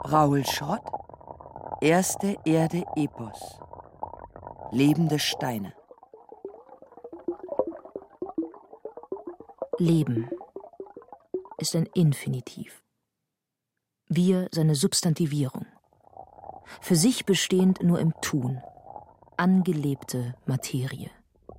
Raoul Schrott, Erste Erde Epos. Lebende Steine. Leben ist ein Infinitiv. Wir seine Substantivierung. Für sich bestehend nur im Tun. Angelebte Materie.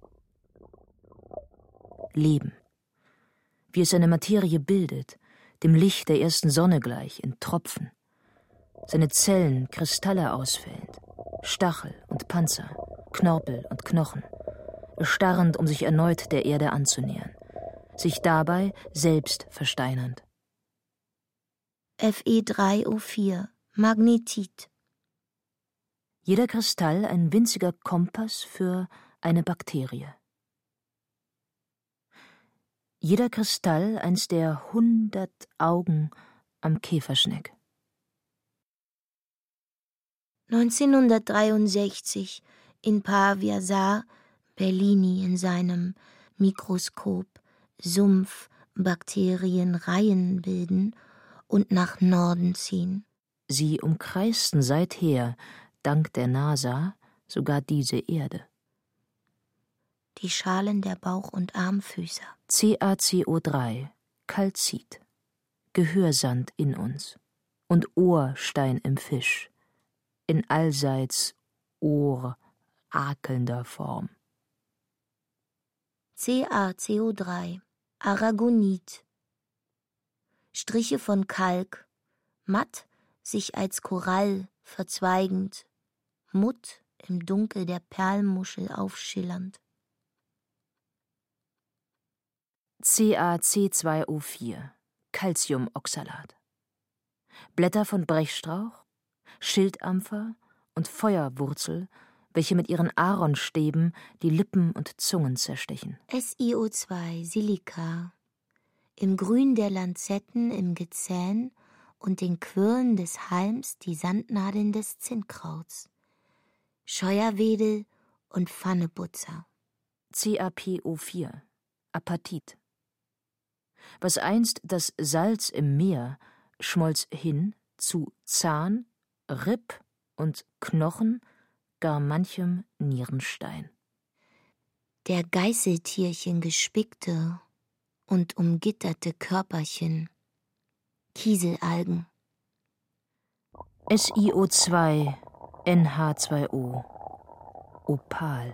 Leben. Wie es seine Materie bildet, dem Licht der ersten Sonne gleich, in Tropfen. Seine Zellen, Kristalle ausfällend, Stachel und Panzer, Knorpel und Knochen, erstarrend, um sich erneut der Erde anzunähern, sich dabei selbst versteinernd. Fe3O4, Magnetit. Jeder Kristall ein winziger Kompass für eine Bakterie. Jeder Kristall eins der 100 Augen am Käferschneck. 1963 in Pavia sah Bellini in seinem Mikroskop Sumpfbakterien Reihen bilden und nach Norden ziehen. Sie umkreisten seither, dank der NASA, sogar diese Erde. Die Schalen der Bauch- und Armfüßer. CaCO3, Kalzit, Gehörsand in uns und Ohrstein im Fisch, in allseits ohrakelnder Form. CaCO3, Aragonit. Striche von Kalk, matt, sich als Korall verzweigend, Mutt im Dunkel der Perlmuschel aufschillernd. CaC2O4, Calciumoxalat. Blätter von Brechstrauch, Schildampfer und Feuerwurzel, welche mit ihren Aaronstäben die Lippen und Zungen zerstechen. SiO2, Silika. Im Grün der Lanzetten im Gezähn und den Quirlen des Halms die Sandnadeln des Zinnkrauts. Scheuerwedel und Pfannebutzer. CaPO4, Apatit. Was einst das Salz im Meer, schmolz hin zu Zahn, Ripp und Knochen, gar manchem Nierenstein. Der Geißeltierchen gespickte und umgitterte Körperchen, Kieselalgen. SiO2, NH2O, Opal.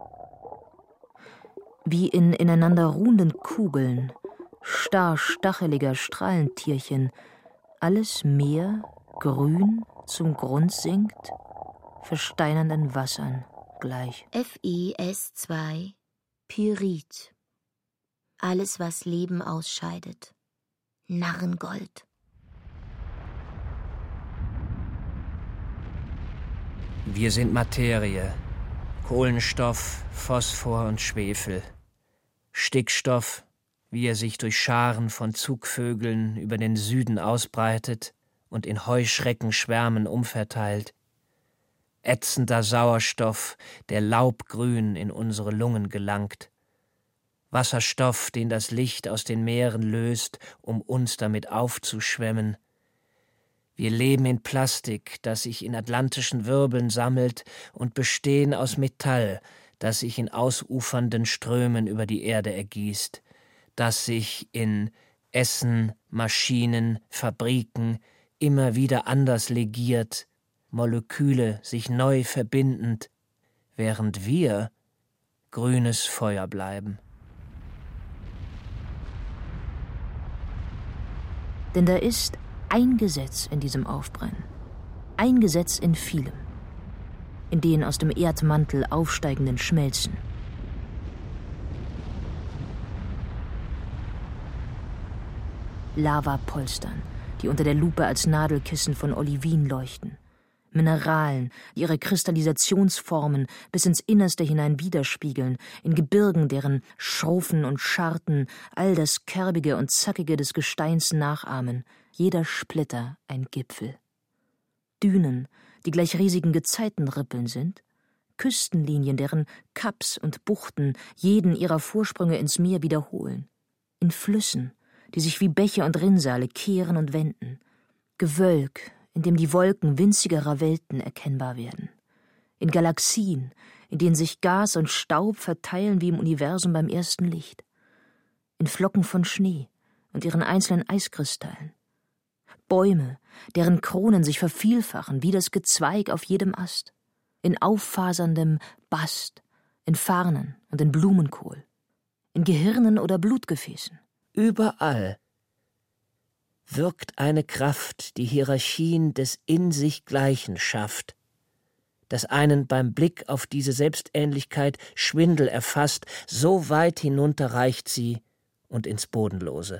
Wie in ineinander ruhenden Kugeln, starr-stacheliger Strahlentierchen, alles Meer, grün, zum Grund sinkt, versteinernden Wassern gleich. FeS2, Pyrit. Alles, was Leben ausscheidet. Narrengold. Wir sind Materie. Kohlenstoff, Phosphor und Schwefel. Stickstoff, wie er sich durch Scharen von Zugvögeln über den Süden ausbreitet und in Heuschreckenschwärmen umverteilt. Ätzender Sauerstoff, der laubgrün in unsere Lungen gelangt. Wasserstoff, den das Licht aus den Meeren löst, um uns damit aufzuschwemmen. Wir leben in Plastik, das sich in atlantischen Wirbeln sammelt, und bestehen aus Metall, das sich in ausufernden Strömen über die Erde ergießt, das sich in Essen, Maschinen, Fabriken immer wieder anders legiert, Moleküle sich neu verbindend, während wir grünes Feuer bleiben. Denn da ist ein Gesetz in diesem Aufbrennen, ein Gesetz in vielem, in den aus dem Erdmantel aufsteigenden Schmelzen. Lavapolstern, die unter der Lupe als Nadelkissen von Olivin leuchten. Mineralen, die ihre Kristallisationsformen bis ins Innerste hinein widerspiegeln, in Gebirgen, deren Schrofen und Scharten all das Kerbige und Zackige des Gesteins nachahmen, jeder Splitter ein Gipfel. Dünen, die gleich riesigen Gezeitenrippeln sind, Küstenlinien, deren Kaps und Buchten jeden ihrer Vorsprünge ins Meer wiederholen, in Flüssen, die sich wie Bäche und Rinnsale kehren und wenden, Gewölk, in dem die Wolken winzigerer Welten erkennbar werden, in Galaxien, in denen sich Gas und Staub verteilen wie im Universum beim ersten Licht, in Flocken von Schnee und ihren einzelnen Eiskristallen, Bäume, deren Kronen sich vervielfachen wie das Gezweig auf jedem Ast, in auffaserndem Bast, in Farnen und in Blumenkohl, in Gehirnen oder Blutgefäßen. Überall wirkt eine Kraft, die Hierarchien des in sich Gleichen schafft, das einen beim Blick auf diese Selbstähnlichkeit Schwindel erfasst, so weit hinunter reicht sie und ins Bodenlose.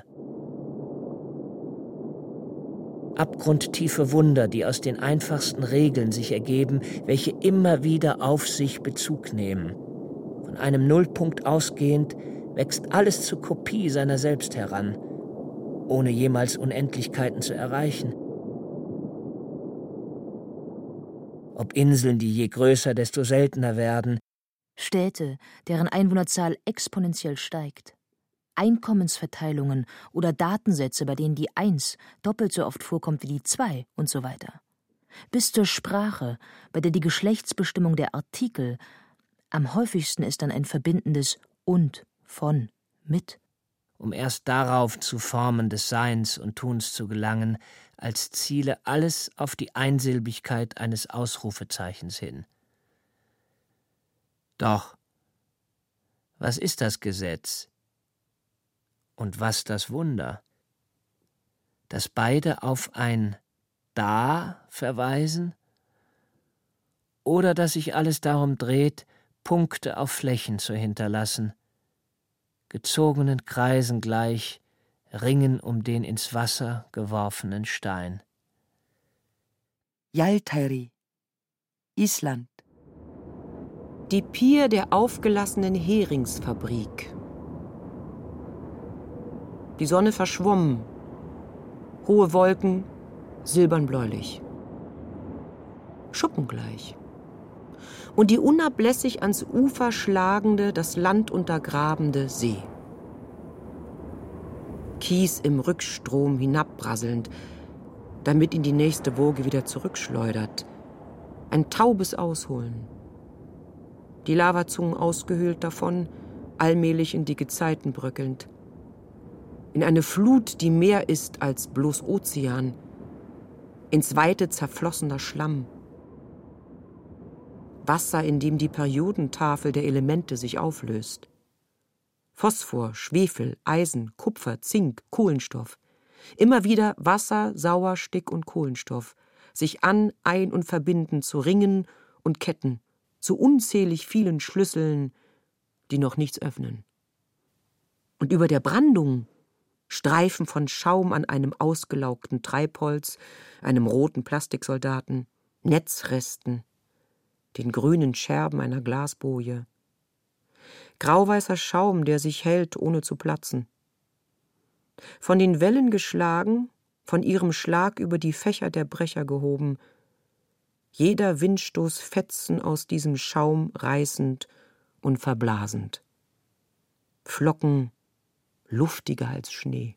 Abgrundtiefe Wunder, die aus den einfachsten Regeln sich ergeben, welche immer wieder auf sich Bezug nehmen. Von einem Nullpunkt ausgehend wächst alles zur Kopie seiner selbst heran, ohne jemals Unendlichkeiten zu erreichen. Ob Inseln, die je größer, desto seltener werden. Städte, deren Einwohnerzahl exponentiell steigt. Einkommensverteilungen oder Datensätze, bei denen die 1 doppelt so oft vorkommt wie die 2 und so weiter. Bis zur Sprache, bei der die Geschlechtsbestimmung der Artikel am häufigsten ist dann ein verbindendes und, von, mit. Um erst darauf zu Formen des Seins und Tuns zu gelangen, als ziele alles auf die Einsilbigkeit eines Ausrufezeichens hin. Doch, was ist das Gesetz? Und was das Wunder? Dass beide auf ein Da verweisen? Oder dass sich alles darum dreht, Punkte auf Flächen zu hinterlassen, gezogenen Kreisen gleich, ringen um den ins Wasser geworfenen Stein. Jaltairi, Island. Die Pier der aufgelassenen Heringsfabrik. Die Sonne verschwommen. Hohe Wolken, silbern-bläulich. Schuppengleich. Und die unablässig ans Ufer schlagende, das Land untergrabende See. Kies im Rückstrom hinabprasselnd, damit ihn die nächste Woge wieder zurückschleudert. Ein taubes Ausholen. Die Lavazungen ausgehöhlt davon, allmählich in die Gezeiten bröckelnd. In eine Flut, die mehr ist als bloß Ozean. Ins Weite zerflossener Schlamm. Wasser, in dem die Periodentafel der Elemente sich auflöst. Phosphor, Schwefel, Eisen, Kupfer, Zink, Kohlenstoff. Immer wieder Wasser, Sauerstoff und Kohlenstoff, sich ein- und verbinden zu Ringen und Ketten, zu unzählig vielen Schlüsseln, die noch nichts öffnen. Und über der Brandung Streifen von Schaum an einem ausgelaugten Treibholz, einem roten Plastiksoldaten, Netzresten, den grünen Scherben einer Glasboje. Grauweißer Schaum, der sich hält, ohne zu platzen. Von den Wellen geschlagen, von ihrem Schlag über die Fächer der Brecher gehoben, jeder Windstoß Fetzen aus diesem Schaum reißend und verblasend. Flocken luftiger als Schnee.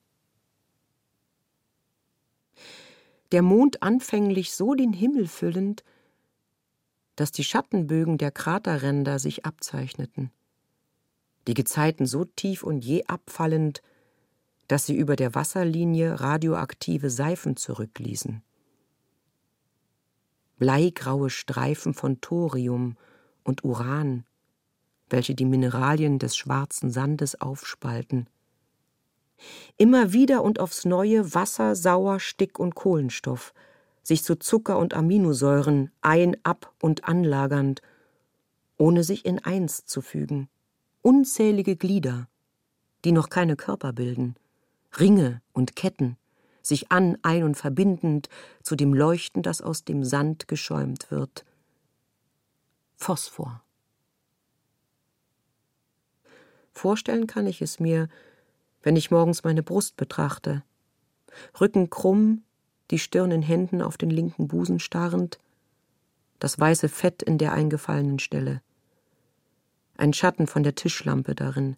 Der Mond anfänglich so den Himmel füllend, dass die Schattenbögen der Kraterränder sich abzeichneten. Die Gezeiten so tief und je abfallend, dass sie über der Wasserlinie radioaktive Seifen zurückließen. Bleigraue Streifen von Thorium und Uran, welche die Mineralien des schwarzen Sandes aufspalten. Immer wieder und aufs Neue Wasser, Sauerstoff und Kohlenstoff, sich zu Zucker und Aminosäuren ab- und anlagernd, ohne sich in eins zu fügen. Unzählige Glieder, die noch keine Körper bilden, Ringe und Ketten, sich ein- und verbindend zu dem Leuchten, das aus dem Sand geschäumt wird. Phosphor. Vorstellen kann ich es mir, wenn ich morgens meine Brust betrachte. Rücken krumm, die Stirn in Händen auf den linken Busen starrend, das weiße Fett in der eingefallenen Stelle. Ein Schatten von der Tischlampe darin.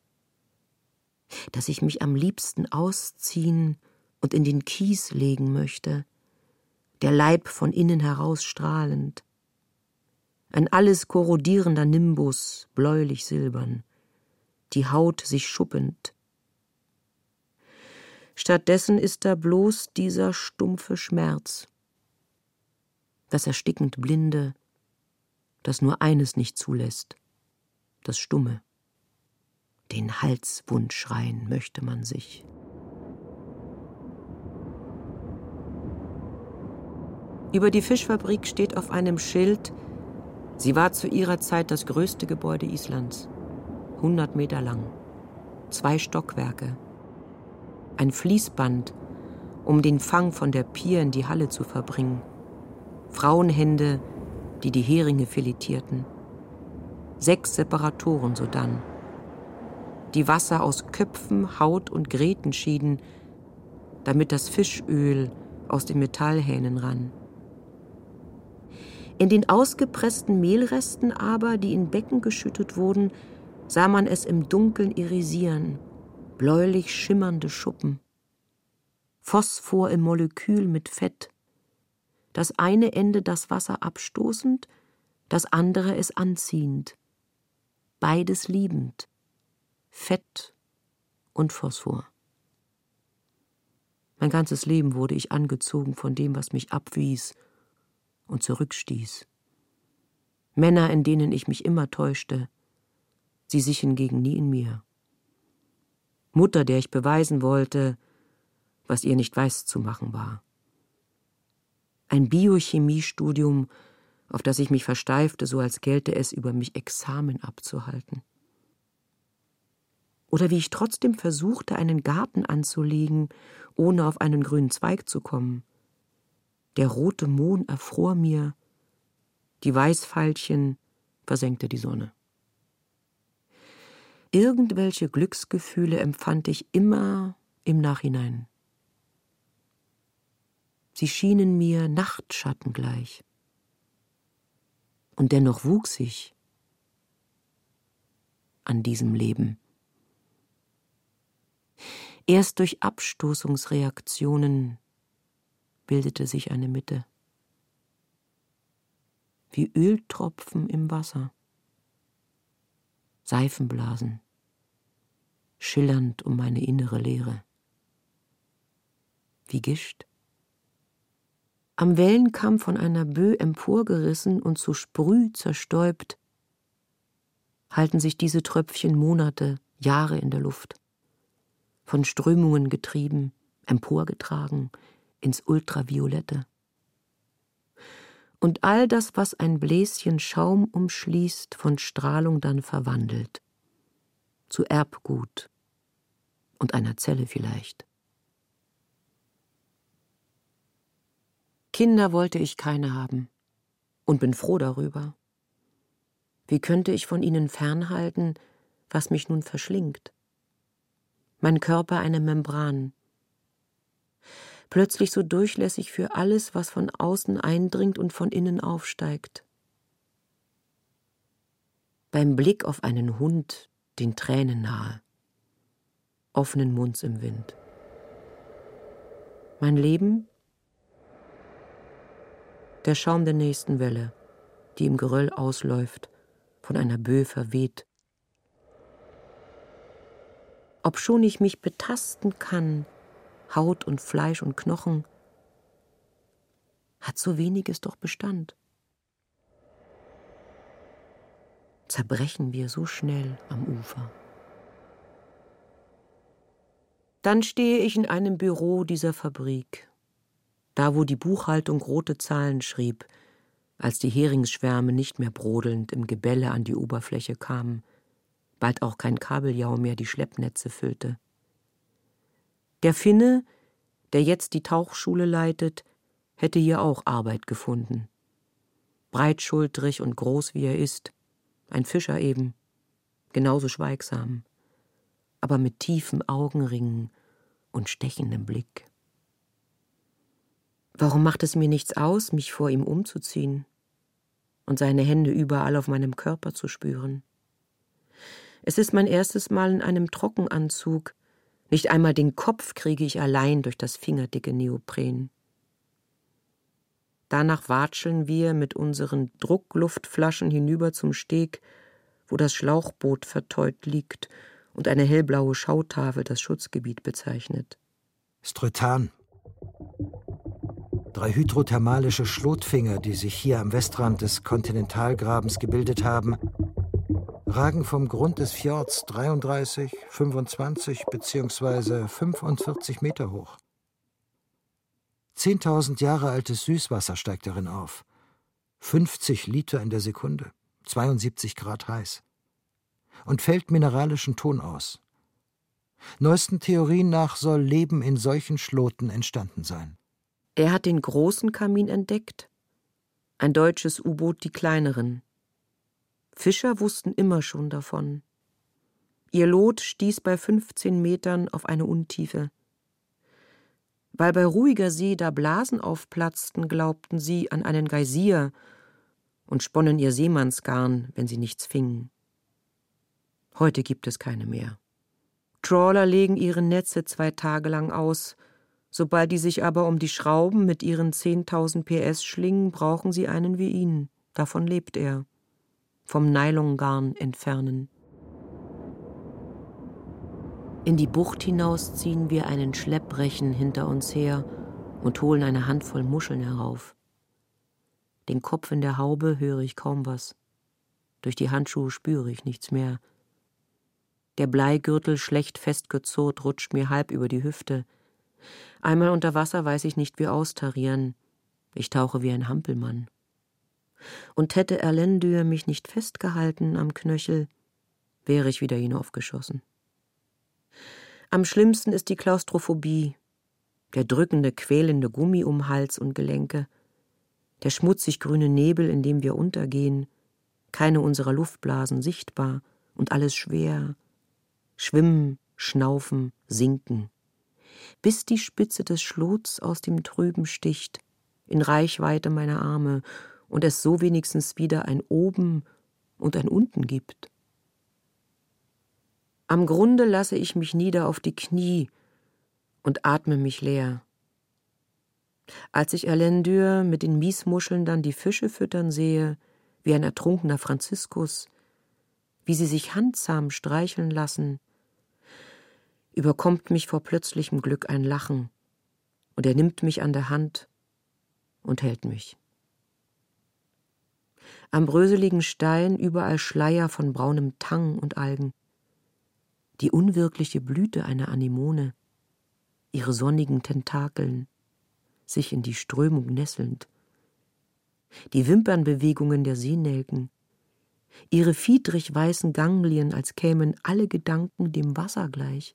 Dass ich mich am liebsten ausziehen und in den Kies legen möchte, der Leib von innen heraus strahlend. Ein alles korrodierender Nimbus, bläulich silbern, die Haut sich schuppend. Stattdessen ist da bloß dieser stumpfe Schmerz, das erstickend Blinde, das nur eines nicht zulässt, das Stumme. Den Halswund schreien möchte man sich. Über die Fischfabrik steht auf einem Schild: Sie war zu ihrer Zeit das größte Gebäude Islands, 100 Meter lang, 2 Stockwerke, ein Fließband, um den Fang von der Pier in die Halle zu verbringen, Frauenhände, die die Heringe filetierten, 6 Separatoren sodann, die Wasser aus Köpfen, Haut und Gräten schieden, damit das Fischöl aus den Metallhähnen rann. In den ausgepressten Mehlresten aber, die in Becken geschüttet wurden, sah man es im Dunkeln irisieren, bläulich schimmernde Schuppen. Phosphor im Molekül mit Fett, das eine Ende das Wasser abstoßend, das andere es anziehend, beides liebend, Fett und Phosphor. Mein ganzes Leben wurde ich angezogen von dem, was mich abwies und zurückstieß. Männer, in denen ich mich immer täuschte, sie sich hingegen nie in mir. Mutter, der ich beweisen wollte, was ihr nicht weiß zu machen war. Ein Biochemiestudium, auf das ich mich versteifte, so als gelte es, über mich Examen abzuhalten. Oder wie ich trotzdem versuchte, einen Garten anzulegen, ohne auf einen grünen Zweig zu kommen. Der rote Mohn erfror mir, die Weißveilchen versenkte die Sonne. Irgendwelche Glücksgefühle empfand ich immer im Nachhinein. Sie schienen mir Nachtschatten gleich. Und dennoch wuchs ich an diesem Leben. Erst durch Abstoßungsreaktionen bildete sich eine Mitte. Wie Öltropfen im Wasser. Seifenblasen, schillernd um meine innere Leere. Wie Gischt. Am Wellenkamm von einer Böe emporgerissen und zu Sprüh zerstäubt, halten sich diese Tröpfchen Monate, Jahre in der Luft. Von Strömungen getrieben, emporgetragen ins Ultraviolette. Und all das, was ein Bläschen Schaum umschließt, von Strahlung dann verwandelt. Zu Erbgut und einer Zelle vielleicht. Kinder wollte ich keine haben und bin froh darüber. Wie könnte ich von ihnen fernhalten, was mich nun verschlingt? Mein Körper eine Membran. Plötzlich so durchlässig für alles, was von außen eindringt und von innen aufsteigt. Beim Blick auf einen Hund, den Tränen nahe, offenen Munds im Wind. Mein Leben? Der Schaum der nächsten Welle, die im Geröll ausläuft, von einer Böe verweht. Obschon ich mich betasten kann, Haut und Fleisch und Knochen, hat so weniges doch Bestand. Zerbrechen wir so schnell am Ufer. Dann stehe ich in einem Büro dieser Fabrik, da wo die Buchhaltung rote Zahlen schrieb, als die Heringsschwärme nicht mehr brodelnd im Gebälle an die Oberfläche kamen, bald auch kein Kabeljau mehr die Schleppnetze füllte. Der Finne, der jetzt die Tauchschule leitet, hätte hier auch Arbeit gefunden. Breitschultrig und groß wie er ist, ein Fischer eben, genauso schweigsam, aber mit tiefen Augenringen und stechendem Blick. Warum macht es mir nichts aus, mich vor ihm umzuziehen und seine Hände überall auf meinem Körper zu spüren? Es ist mein erstes Mal in einem Trockenanzug. Nicht einmal den Kopf kriege ich allein durch das fingerdicke Neopren. Danach watscheln wir mit unseren Druckluftflaschen hinüber zum Steg, wo das Schlauchboot verteut liegt und eine hellblaue Schautafel das Schutzgebiet bezeichnet. Strötan. 3 hydrothermalische Schlotfinger, die sich hier am Westrand des Kontinentalgrabens gebildet haben, ragen vom Grund des Fjords 33, 25 bzw. 45 Meter hoch. 10.000 Jahre altes Süßwasser steigt darin auf. 50 Liter in der Sekunde, 72 Grad heiß. Und fällt mineralischen Ton aus. Neuesten Theorien nach soll Leben in solchen Schloten entstanden sein. Er hat den großen Kamin entdeckt, ein deutsches U-Boot die kleineren. Fischer wussten immer schon davon. Ihr Lot stieß bei 15 Metern auf eine Untiefe. Weil bei ruhiger See da Blasen aufplatzten, glaubten sie an einen Geysir und sponnen ihr Seemannsgarn, wenn sie nichts fingen. Heute gibt es keine mehr. Trawler legen ihre Netze 2 Tage lang aus. Sobald die sich aber um die Schrauben mit ihren 10.000 PS schlingen, brauchen sie einen wie ihn. Davon lebt er. Vom Nylongarn entfernen. In die Bucht hinaus ziehen wir einen Schlepprechen hinter uns her und holen eine Handvoll Muscheln herauf. Den Kopf in der Haube höre ich kaum was. Durch die Handschuhe spüre ich nichts mehr. Der Bleigürtel, schlecht festgezurrt, rutscht mir halb über die Hüfte. Einmal unter Wasser weiß ich nicht wie austarieren. Ich tauche wie ein Hampelmann. Und hätte Erlendur mich nicht festgehalten am Knöchel, wäre ich wieder hinaufgeschossen. Am schlimmsten ist die Klaustrophobie, der drückende, quälende Gummi um Hals und Gelenke, der schmutzig grüne Nebel, in dem wir untergehen, keine unserer Luftblasen sichtbar und alles schwer, schwimmen, schnaufen, sinken, bis die Spitze des Schlots aus dem Trüben sticht, in Reichweite meiner Arme, und es so wenigstens wieder ein Oben und ein Unten gibt. Am Grunde lasse ich mich nieder auf die Knie und atme mich leer. Als ich Erlendur mit den Miesmuscheln dann die Fische füttern sehe, wie ein ertrunkener Franziskus, wie sie sich handsam streicheln lassen, überkommt mich vor plötzlichem Glück ein Lachen, und er nimmt mich an der Hand und hält mich. Am bröseligen Stein überall Schleier von braunem Tang und Algen. Die unwirkliche Blüte einer Anemone, ihre sonnigen Tentakeln, sich in die Strömung nesselnd. Die Wimpernbewegungen der Seenelken, ihre fiedrig weißen Ganglien, als kämen alle Gedanken dem Wasser gleich.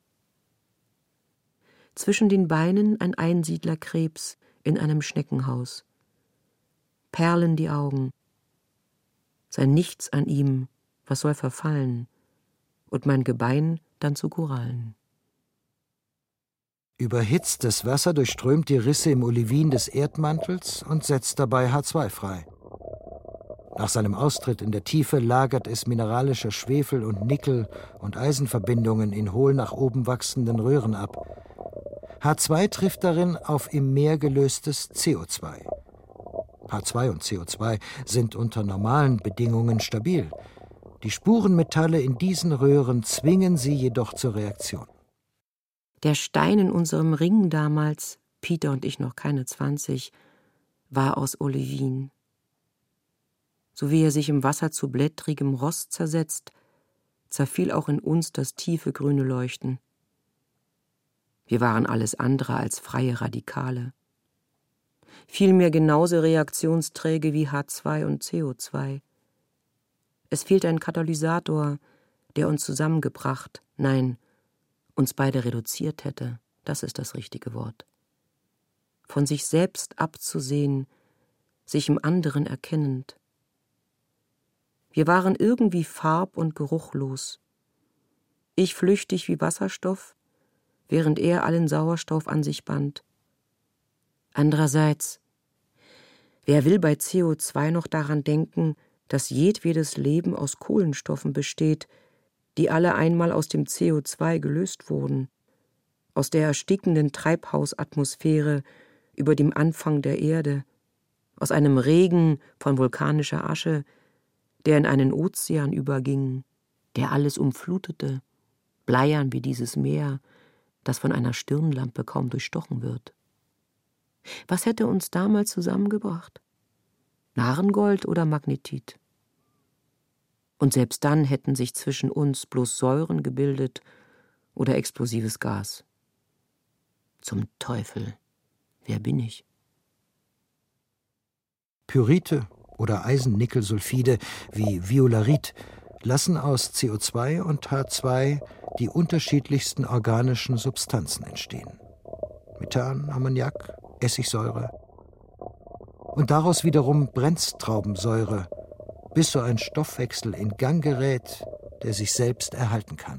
Zwischen den Beinen ein Einsiedlerkrebs in einem Schneckenhaus. Perlen die Augen. Sei nichts an ihm, was soll verfallen, und mein Gebein dann zu Korallen. Überhitztes Wasser durchströmt die Risse im Olivin des Erdmantels und setzt dabei H2 frei. Nach seinem Austritt in der Tiefe lagert es mineralische Schwefel- und Nickel- und Eisenverbindungen in hohl nach oben wachsenden Röhren ab. H2 trifft darin auf im Meer gelöstes CO2. H2 und CO2 sind unter normalen Bedingungen stabil. Die Spurenmetalle in diesen Röhren zwingen sie jedoch zur Reaktion. Der Stein in unserem Ring damals, Peter und ich noch keine 20, war aus Olivin. So wie er sich im Wasser zu blättrigem Rost zersetzt, zerfiel auch in uns das tiefe grüne Leuchten. Wir waren alles andere als freie Radikale. Vielmehr genauso reaktionsträge wie H2 und CO2. Es fehlt ein Katalysator, der uns zusammengebracht, nein, uns beide reduziert hätte, das ist das richtige Wort. Von sich selbst abzusehen, sich im anderen erkennend. Wir waren irgendwie farb- und geruchlos. Ich flüchtig wie Wasserstoff, während er allen Sauerstoff an sich band. Andererseits, wer will bei CO2 noch daran denken, dass jedwedes Leben aus Kohlenstoffen besteht, die alle einmal aus dem CO2 gelöst wurden, aus der erstickenden Treibhausatmosphäre über dem Anfang der Erde, aus einem Regen von vulkanischer Asche, der in einen Ozean überging, der alles umflutete, bleiern wie dieses Meer, das von einer Stirnlampe kaum durchstochen wird. Was hätte uns damals zusammengebracht? Narengold oder Magnetit? Und selbst dann hätten sich zwischen uns bloß Säuren gebildet oder explosives Gas. Zum Teufel, wer bin ich? Pyrite oder Eisen-Nickel-Sulfide wie Violarit lassen aus CO2 und H2 die unterschiedlichsten organischen Substanzen entstehen. Methan, Ammoniak, Essigsäure. Und daraus wiederum Brennstraubensäure, bis so ein Stoffwechsel in Gang gerät, der sich selbst erhalten kann.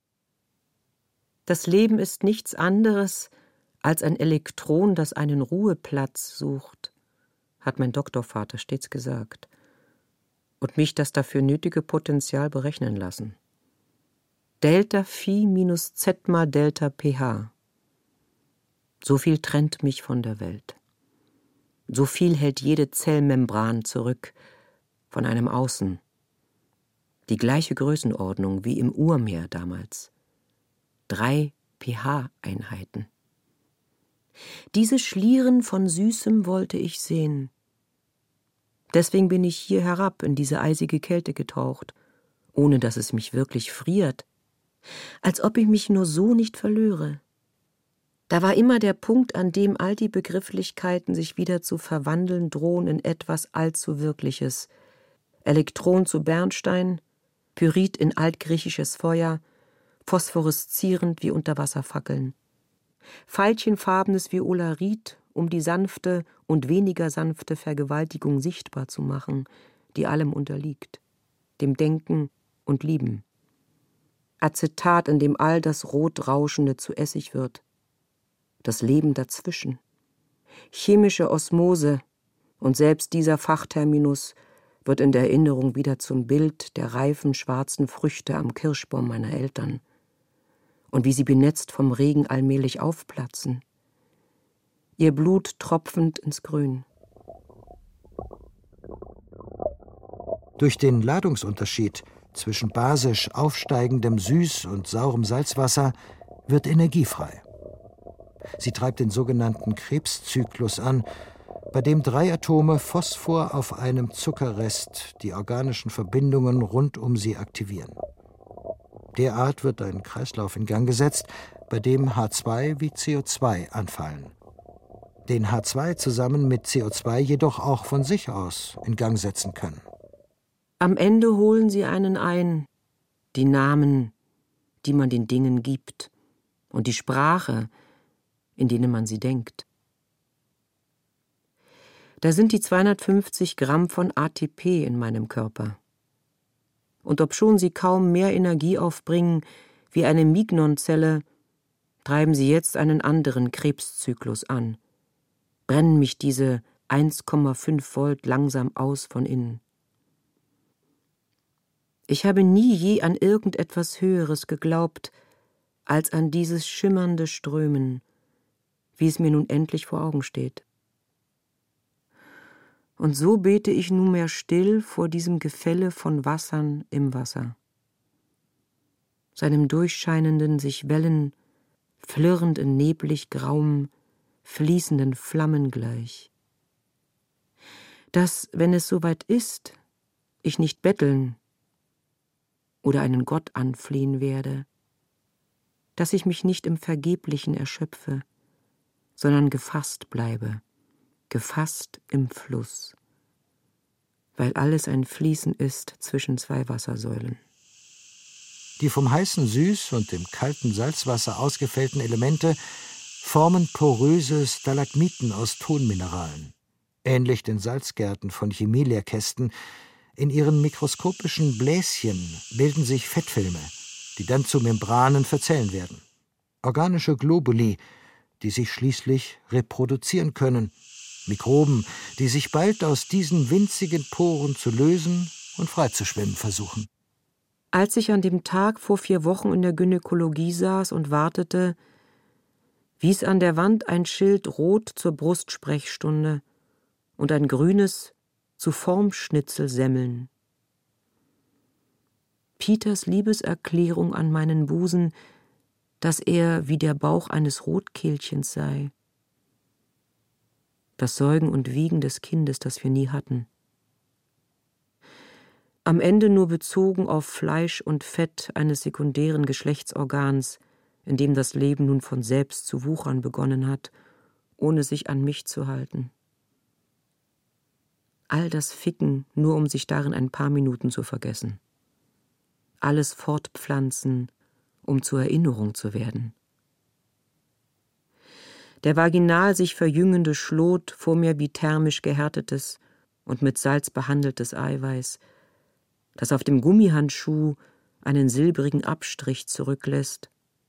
Das Leben ist nichts anderes als ein Elektron, das einen Ruheplatz sucht, hat mein Doktorvater stets gesagt und mich das dafür nötige Potenzial berechnen lassen. Delta Phi minus Z mal Delta pH. So viel trennt mich von der Welt. So viel hält jede Zellmembran zurück von einem Außen. Die gleiche Größenordnung wie im Urmeer damals. 3 pH-Einheiten. Diese Schlieren von Süßem wollte ich sehen. Deswegen bin ich hier herab in diese eisige Kälte getaucht, ohne dass es mich wirklich friert, als ob ich mich nur so nicht verlöre. Da war immer der Punkt, an dem all die Begrifflichkeiten sich wieder zu verwandeln drohen in etwas allzu Wirkliches. Elektron zu Bernstein, Pyrit in altgriechisches Feuer, phosphoreszierend wie Unterwasserfackeln. Veilchenfarbenes Violarit, um die sanfte und weniger sanfte Vergewaltigung sichtbar zu machen, die allem unterliegt, dem Denken und Lieben. Acetat, in dem all das Rotrauschende zu Essig wird. Das Leben dazwischen. Chemische Osmose, und selbst dieser Fachterminus wird in der Erinnerung wieder zum Bild der reifen schwarzen Früchte am Kirschbaum meiner Eltern. Und wie sie benetzt vom Regen allmählich aufplatzen. Ihr Blut tropfend ins Grün. Durch den Ladungsunterschied zwischen basisch aufsteigendem Süß- und saurem Salzwasser wird Energie frei. Sie treibt den sogenannten Krebszyklus an, bei dem 3 Atome Phosphor auf einem Zuckerrest die organischen Verbindungen rund um sie aktivieren. Derart wird ein Kreislauf in Gang gesetzt, bei dem H2 wie CO2 anfallen. Den H2 zusammen mit CO2 jedoch auch von sich aus in Gang setzen können. Am Ende holen sie einen ein, die Namen, die man den Dingen gibt, und die Sprache, in denen man sie denkt. Da sind die 250 Gramm von ATP in meinem Körper. Und obschon sie kaum mehr Energie aufbringen wie eine Mignon-Zelle, treiben sie jetzt einen anderen Krebszyklus an, brennen mich diese 1,5 Volt langsam aus von innen. Ich habe nie je an irgendetwas Höheres geglaubt, als an dieses schimmernde Strömen, wie es mir nun endlich vor Augen steht. Und so bete ich nunmehr still vor diesem Gefälle von Wassern im Wasser, seinem durchscheinenden sich Wellen, flirrend in neblig grauem, fließenden Flammen gleich. Dass, wenn es soweit ist, ich nicht betteln oder einen Gott anflehen werde, dass ich mich nicht im Vergeblichen erschöpfe, sondern gefasst bleibe, gefasst im Fluss, weil alles ein Fließen ist zwischen 2 Wassersäulen. Die vom heißen Süß- und dem kalten Salzwasser ausgefällten Elemente formen poröse Stalagmiten aus Tonmineralen, ähnlich den Salzgärten von Chemielehrkästen. In ihren mikroskopischen Bläschen bilden sich Fettfilme, die dann zu Membranen verzellen werden. Organische Globuli, die sich schließlich reproduzieren können. Mikroben, die sich bald aus diesen winzigen Poren zu lösen und freizuschwimmen versuchen. Als ich an dem Tag vor 4 Wochen in der Gynäkologie saß und wartete, wies an der Wand ein Schild rot zur Brustsprechstunde und ein grünes zu Formschnitzel Semmeln. Peters Liebeserklärung an meinen Busen, dass er wie der Bauch eines Rotkehlchens sei. Das Säugen und Wiegen des Kindes, das wir nie hatten. Am Ende nur bezogen auf Fleisch und Fett eines sekundären Geschlechtsorgans, in dem das Leben nun von selbst zu wuchern begonnen hat, ohne sich an mich zu halten. All das Ficken, nur um sich darin ein paar Minuten zu vergessen. Alles fortpflanzen, um zur Erinnerung zu werden. Der vaginal sich verjüngende Schlot vor mir wie thermisch gehärtetes und mit Salz behandeltes Eiweiß, das auf dem Gummihandschuh einen silbrigen Abstrich zurücklässt.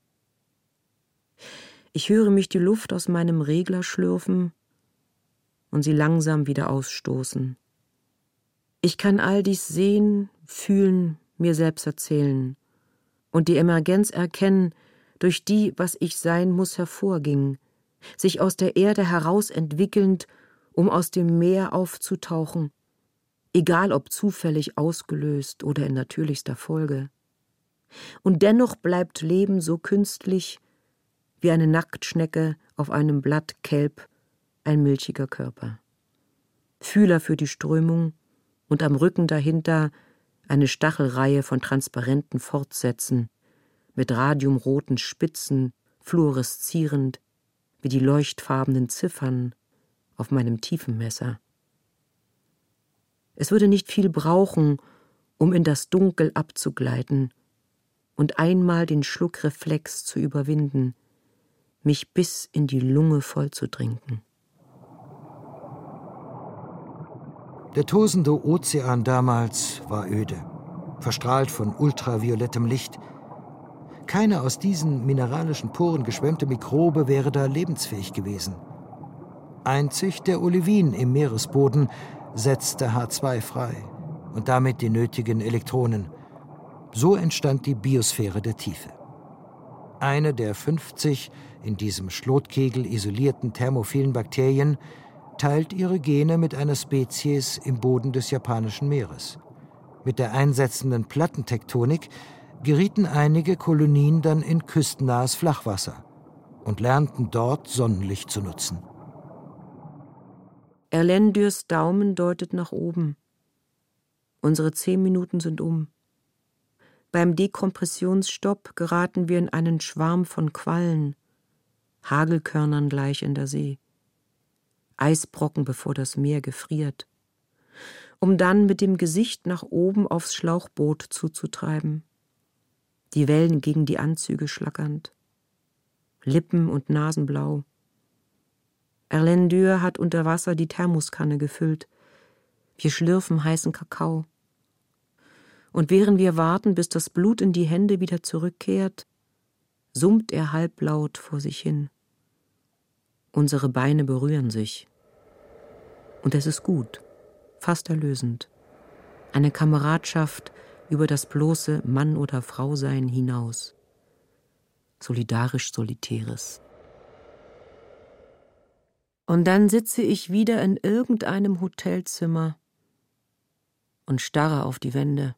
Ich höre mich die Luft aus meinem Regler schlürfen und sie langsam wieder ausstoßen. Ich kann all dies sehen, fühlen, mir selbst erzählen und die Emergenz erkennen, durch die, was ich sein muss, hervorging, sich aus der Erde heraus entwickelnd, um aus dem Meer aufzutauchen, egal ob zufällig ausgelöst oder in natürlichster Folge. Und dennoch bleibt Leben so künstlich, wie eine Nacktschnecke auf einem Blatt Kelp, ein milchiger Körper. Fühler für die Strömung und am Rücken dahinter eine Stachelreihe von transparenten Fortsätzen mit radiumroten Spitzen, fluoreszierend wie die leuchtfarbenen Ziffern auf meinem Tiefenmesser. Es würde nicht viel brauchen, um in das Dunkel abzugleiten und einmal den Schluckreflex zu überwinden, mich bis in die Lunge vollzutrinken. Der tosende Ozean damals war öde, verstrahlt von ultraviolettem Licht. Keine aus diesen mineralischen Poren geschwemmte Mikrobe wäre da lebensfähig gewesen. Einzig der Olivin im Meeresboden setzte H2 frei und damit die nötigen Elektronen. So entstand die Biosphäre der Tiefe. Eine der 50 in diesem Schlotkegel isolierten thermophilen Bakterien teilt ihre Gene mit einer Spezies im Boden des japanischen Meeres. Mit der einsetzenden Plattentektonik gerieten einige Kolonien dann in küstennahes Flachwasser und lernten dort Sonnenlicht zu nutzen. Erlendyrs Daumen deutet nach oben. Unsere 10 Minuten sind um. Beim Dekompressionsstopp geraten wir in einen Schwarm von Quallen, Hagelkörnern gleich in der See. Eisbrocken, bevor das Meer gefriert, um dann mit dem Gesicht nach oben aufs Schlauchboot zuzutreiben. Die Wellen gegen die Anzüge schlackernd, Lippen und Nasenblau. Erlendur hat unter Wasser die Thermoskanne gefüllt. Wir schlürfen heißen Kakao. Und während wir warten, bis das Blut in die Hände wieder zurückkehrt, summt er halblaut vor sich hin. Unsere Beine berühren sich. Und es ist gut, fast erlösend. Eine Kameradschaft über das bloße Mann- oder Frausein hinaus. Solidarisch-Solitäres. Und dann sitze ich wieder in irgendeinem Hotelzimmer und starre auf die Wände.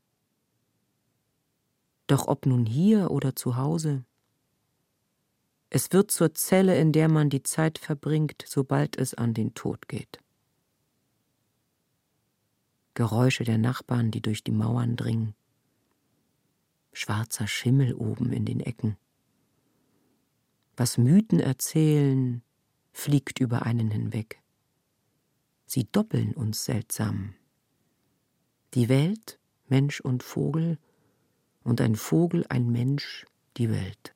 Doch ob nun hier oder zu Hause, es wird zur Zelle, in der man die Zeit verbringt, sobald es an den Tod geht. Geräusche der Nachbarn, die durch die Mauern dringen. Schwarzer Schimmel oben in den Ecken. Was Mythen erzählen, fliegt über einen hinweg. Sie doppeln uns seltsam. Die Welt, Mensch und Vogel, und ein Vogel, ein Mensch, die Welt.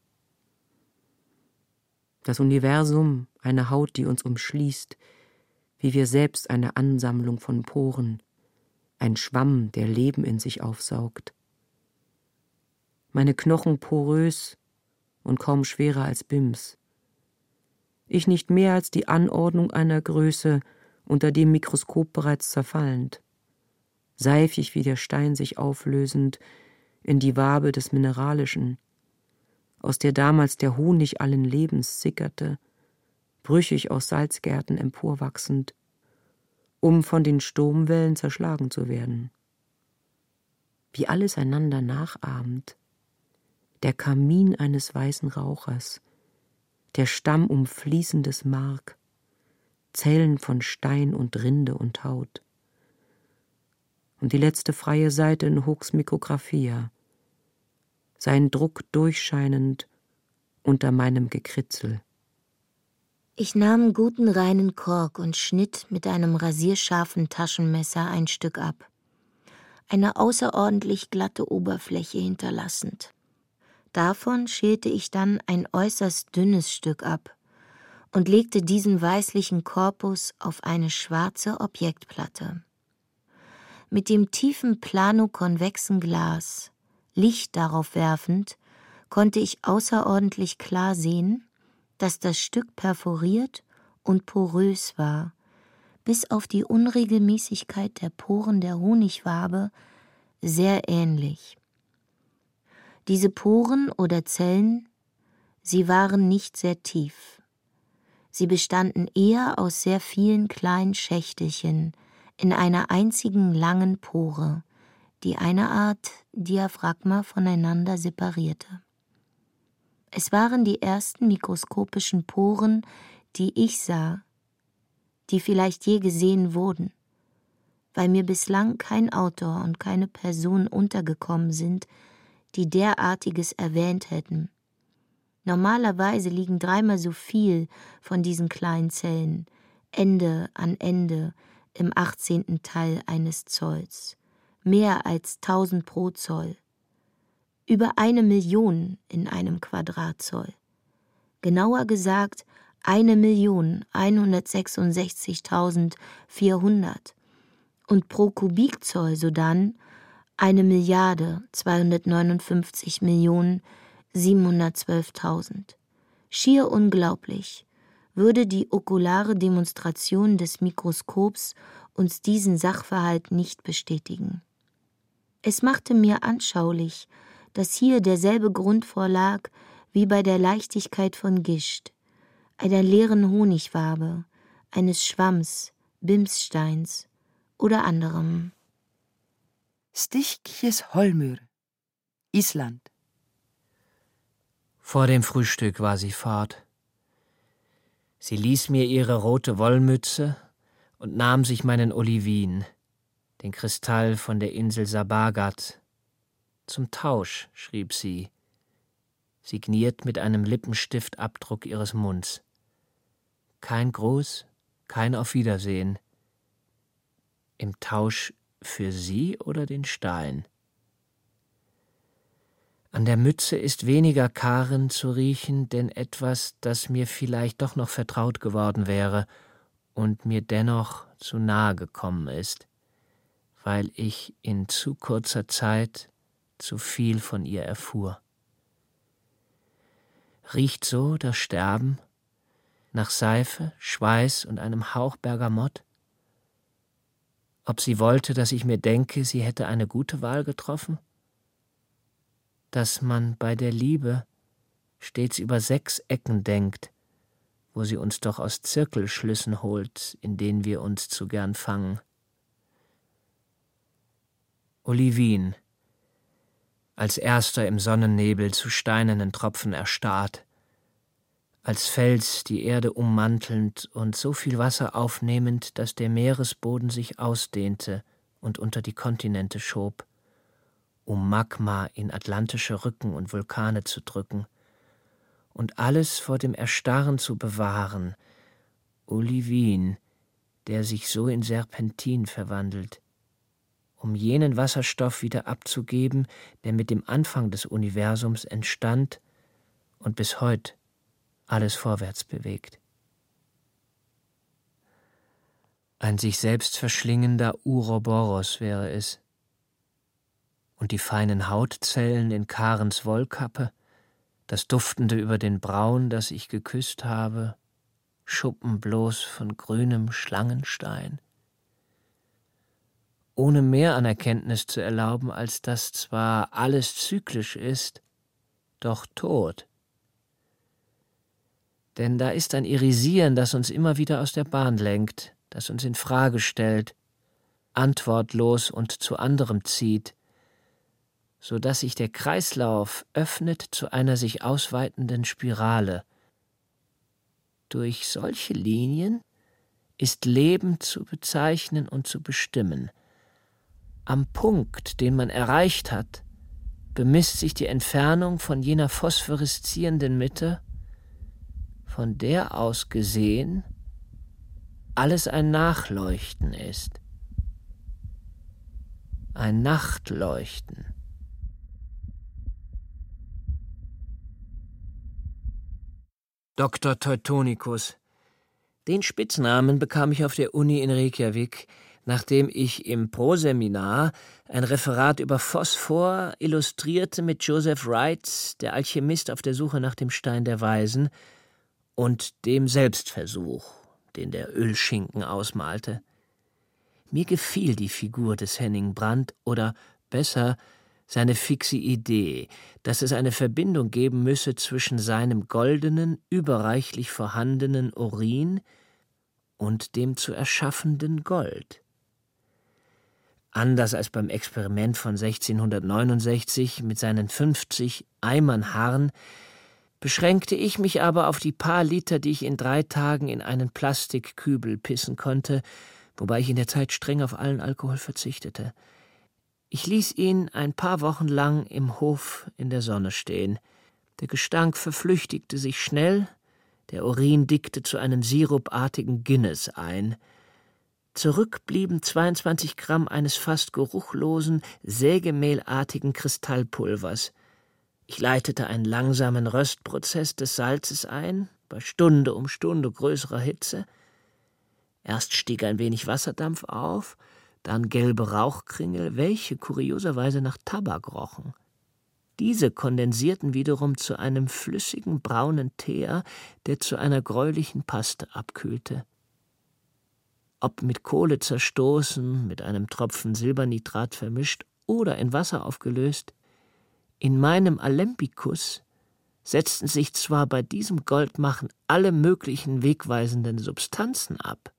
Das Universum, eine Haut, die uns umschließt, wie wir selbst eine Ansammlung von Poren, ein Schwamm, der Leben in sich aufsaugt. Meine Knochen porös und kaum schwerer als Bims. Ich nicht mehr als die Anordnung einer Größe, unter dem Mikroskop bereits zerfallend. Seifig wie der Stein sich auflösend in die Wabe des Mineralischen, aus der damals der Honig allen Lebens sickerte, brüchig aus Salzgärten emporwachsend, um von den Sturmwellen zerschlagen zu werden. Wie alles einander nachahmt. Der Kamin eines weißen Rauchers, der Stamm umfließendes Mark, Zellen von Stein und Rinde und Haut. Und die letzte freie Seite in Hooks Mikrographia, sein Druck durchscheinend unter meinem Gekritzel. Ich nahm guten reinen Kork und schnitt mit einem rasierscharfen Taschenmesser ein Stück ab, eine außerordentlich glatte Oberfläche hinterlassend. Davon schälte ich dann ein äußerst dünnes Stück ab und legte diesen weißlichen Korpus auf eine schwarze Objektplatte. Mit dem tiefen planokonvexen Glas, Licht darauf werfend, konnte ich außerordentlich klar sehen, dass das Stück perforiert und porös war, bis auf die Unregelmäßigkeit der Poren der Honigwabe sehr ähnlich. Diese Poren oder Zellen, sie waren nicht sehr tief. Sie bestanden eher aus sehr vielen kleinen Schächtelchen in einer einzigen langen Pore, die eine Art Diaphragma voneinander separierte. Es waren die ersten mikroskopischen Poren, die ich sah, die vielleicht je gesehen wurden, weil mir bislang kein Autor und keine Person untergekommen sind, die derartiges erwähnt hätten. Normalerweise liegen 3-mal so viel von diesen kleinen Zellen, Ende an Ende, im 18. Teil eines Zolls, mehr als 1000 pro Zoll, über 1 Million in einem Quadratzoll, genauer gesagt 1.166.400 und pro Kubikzoll sodann 1.259.712.000. Schier unglaublich, würde die okulare Demonstration des Mikroskops uns diesen Sachverhalt nicht bestätigen. Es machte mir anschaulich, dass hier derselbe Grund vorlag wie bei der Leichtigkeit von Gischt, einer leeren Honigwabe, eines Schwamms, Bimssteins oder anderem. Stichkisholmur, Island. Vor dem Frühstück war sie fort. Sie ließ mir ihre rote Wollmütze und nahm sich meinen Olivin, den Kristall von der Insel Sabagat. Zum Tausch, schrieb sie, signiert mit einem Lippenstiftabdruck ihres Munds. Kein Gruß, kein Auf Wiedersehen. Im Tausch für sie oder den Stein? An der Mütze ist weniger Karen zu riechen, denn etwas, das mir vielleicht doch noch vertraut geworden wäre und mir dennoch zu nahe gekommen ist, weil ich in zu kurzer Zeit zu viel von ihr erfuhr. Riecht so das Sterben nach Seife, Schweiß und einem Hauch Bergamott? Ob sie wollte, dass ich mir denke, sie hätte eine gute Wahl getroffen? Dass man bei der Liebe stets über 6 Ecken denkt, wo sie uns doch aus Zirkelschlüssen holt, in denen wir uns zu gern fangen. Olivin, als erster im Sonnennebel zu steinernen Tropfen erstarrt, als Fels die Erde ummantelnd und so viel Wasser aufnehmend, dass der Meeresboden sich ausdehnte und unter die Kontinente schob, um Magma in atlantische Rücken und Vulkane zu drücken und alles vor dem Erstarren zu bewahren. Olivin, der sich so in Serpentin verwandelt, um jenen Wasserstoff wieder abzugeben, der mit dem Anfang des Universums entstand und bis heute alles vorwärts bewegt. Ein sich selbst verschlingender Uroboros wäre es. Und die feinen Hautzellen in Karens Wollkappe, das Duftende über den Brauen, das ich geküsst habe, Schuppen bloß von grünem Schlangenstein. Ohne mehr an Erkenntnis zu erlauben, als dass zwar alles zyklisch ist, doch tot. Denn da ist ein Irisieren, das uns immer wieder aus der Bahn lenkt, das uns in Frage stellt, antwortlos und zu anderem zieht, so dass sich der Kreislauf öffnet zu einer sich ausweitenden Spirale. Durch solche Linien ist Leben zu bezeichnen und zu bestimmen. Am Punkt, den man erreicht hat, bemisst sich die Entfernung von jener phosphoreszierenden Mitte, von der aus gesehen alles ein Nachleuchten ist. Ein Nachtleuchten. Dr. Teutonicus. Den Spitznamen bekam ich auf der Uni in Reykjavik, nachdem ich im Proseminar ein Referat über Phosphor illustrierte mit Joseph Wright, der Alchemist auf der Suche nach dem Stein der Weisen, und dem Selbstversuch, den der Ölschinken ausmalte. Mir gefiel die Figur des Henning Brandt oder, besser, seine fixe Idee, dass es eine Verbindung geben müsse zwischen seinem goldenen, überreichlich vorhandenen Urin und dem zu erschaffenden Gold. Anders als beim Experiment von 1669 mit seinen 50 Eimern Harn, beschränkte ich mich aber auf die paar Liter, die ich in 3 Tagen in einen Plastikkübel pissen konnte, wobei ich in der Zeit streng auf allen Alkohol verzichtete. Ich ließ ihn ein paar Wochen lang im Hof in der Sonne stehen. Der Gestank verflüchtigte sich schnell, der Urin dickte zu einem sirupartigen Guinness ein. Zurück blieben 22 Gramm eines fast geruchlosen, sägemehlartigen Kristallpulvers. Ich leitete einen langsamen Röstprozess des Salzes ein, bei Stunde um Stunde größerer Hitze. Erst stieg ein wenig Wasserdampf auf, dann gelbe Rauchkringel, welche kurioserweise nach Tabak rochen. Diese kondensierten wiederum zu einem flüssigen braunen Teer, der zu einer gräulichen Paste abkühlte. Ob mit Kohle zerstoßen, mit einem Tropfen Silbernitrat vermischt oder in Wasser aufgelöst, in meinem Alembikus setzten sich zwar bei diesem Goldmachen alle möglichen wegweisenden Substanzen ab.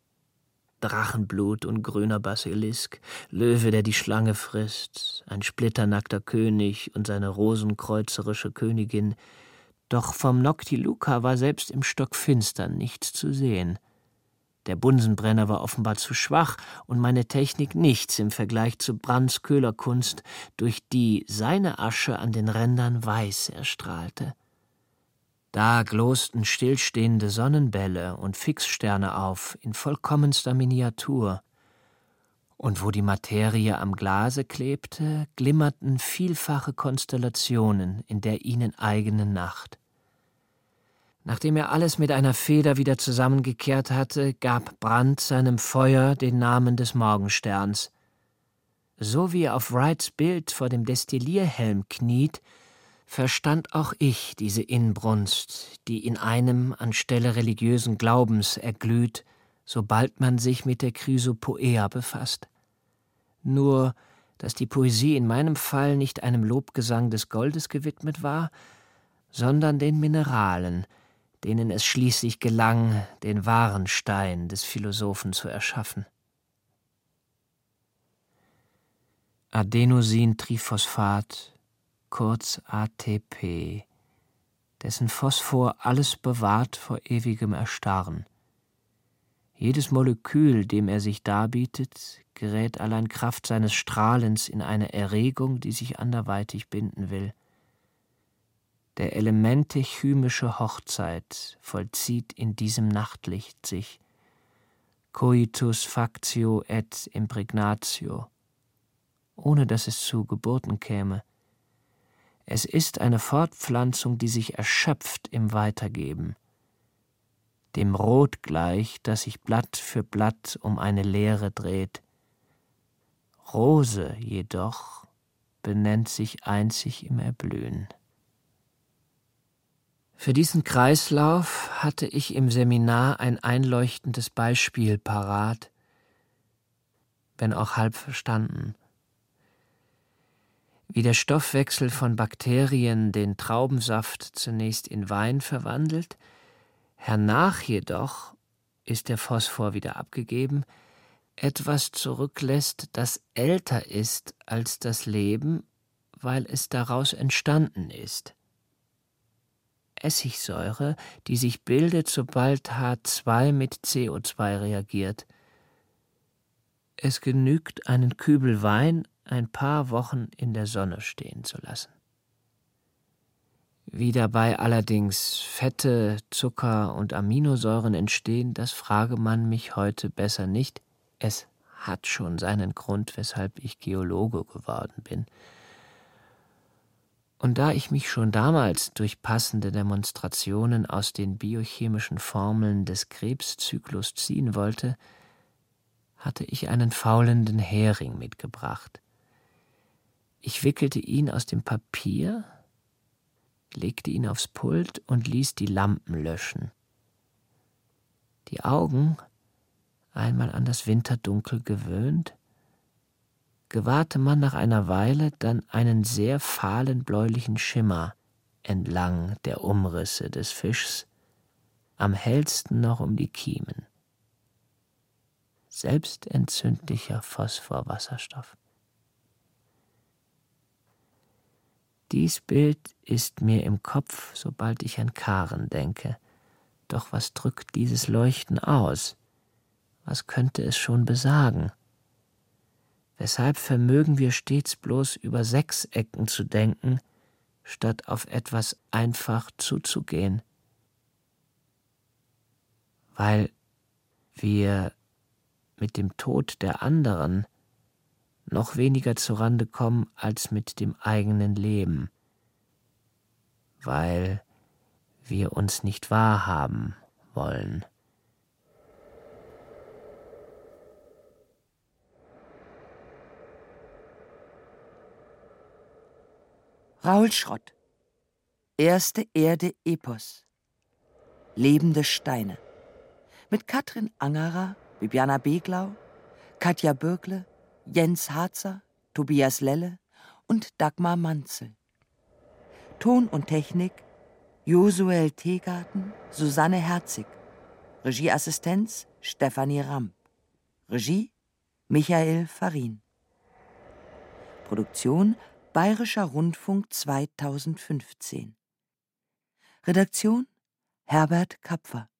Drachenblut und grüner Basilisk, Löwe, der die Schlange frisst, ein splitternackter König und seine rosenkreuzerische Königin, doch vom Noctiluca war selbst im Stockfinstern nichts zu sehen. Der Bunsenbrenner war offenbar zu schwach und meine Technik nichts im Vergleich zu Brandts Köhlerkunst, durch die seine Asche an den Rändern weiß erstrahlte. Da glosten stillstehende Sonnenbälle und Fixsterne auf in vollkommenster Miniatur. Und wo die Materie am Glase klebte, glimmerten vielfache Konstellationen in der ihnen eigenen Nacht. Nachdem er alles mit einer Feder wieder zusammengekehrt hatte, gab Brandt seinem Feuer den Namen des Morgensterns. So wie er auf Wrights Bild vor dem Destillierhelm kniet, verstand auch ich diese Inbrunst, die in einem anstelle religiösen Glaubens erglüht, sobald man sich mit der Chrysopoeia befasst. Nur, dass die Poesie in meinem Fall nicht einem Lobgesang des Goldes gewidmet war, sondern den Mineralen, denen es schließlich gelang, den wahren Stein des Philosophen zu erschaffen. Adenosintriphosphat, kurz ATP, dessen Phosphor alles bewahrt vor ewigem Erstarren. Jedes Molekül, dem er sich darbietet, gerät allein Kraft seines Strahlens in eine Erregung, die sich anderweitig binden will. Der Elemente chymische Hochzeit vollzieht in diesem Nachtlicht sich. Coitus factio et impregnatio, ohne dass es zu Geburten käme. Es ist eine Fortpflanzung, die sich erschöpft im Weitergeben. Dem Rot gleich, das sich Blatt für Blatt um eine Leere dreht. Rose jedoch benennt sich einzig im Erblühen. Für diesen Kreislauf hatte ich im Seminar ein einleuchtendes Beispiel parat, wenn auch halb verstanden. Wie der Stoffwechsel von Bakterien den Traubensaft zunächst in Wein verwandelt, hernach jedoch ist der Phosphor wieder abgegeben, etwas zurücklässt, das älter ist als das Leben, weil es daraus entstanden ist. Essigsäure, die sich bildet, sobald H2 mit CO2 reagiert. Es genügt, einen Kübel Wein ein paar Wochen in der Sonne stehen zu lassen. Wie dabei allerdings Fette, Zucker und Aminosäuren entstehen, das frage man mich heute besser nicht. Es hat schon seinen Grund, weshalb ich Geologe geworden bin. Und da ich mich schon damals durch passende Demonstrationen aus den biochemischen Formeln des Krebszyklus ziehen wollte, hatte ich einen faulenden Hering mitgebracht. Ich wickelte ihn aus dem Papier, legte ihn aufs Pult und ließ die Lampen löschen. Die Augen, einmal an das Winterdunkel gewöhnt, gewahrte man nach einer Weile dann einen sehr fahlen bläulichen Schimmer entlang der Umrisse des Fischs, am hellsten noch um die Kiemen. Selbstentzündlicher Phosphorwasserstoff. Dies Bild ist mir im Kopf, sobald ich an Karen denke. Doch was drückt dieses Leuchten aus? Was könnte es schon besagen? Weshalb vermögen wir stets bloß über Sechsecken zu denken, statt auf etwas einfach zuzugehen? Weil wir mit dem Tod der anderen noch weniger zurande kommen als mit dem eigenen Leben, weil wir uns nicht wahrhaben wollen. Raoul Schrott. Erste Erde Epos. Lebende Steine. Mit Katrin Angerer, Bibiana Beglau, Katja Bürgle, Jens Harzer, Tobias Lelle und Dagmar Manzel. Ton und Technik Josuel Tegarten, Susanne Herzig. Regieassistenz Stefanie Ramp. Regie Michael Farin. Produktion Bayerischer Rundfunk 2015. Redaktion Herbert Kapfer.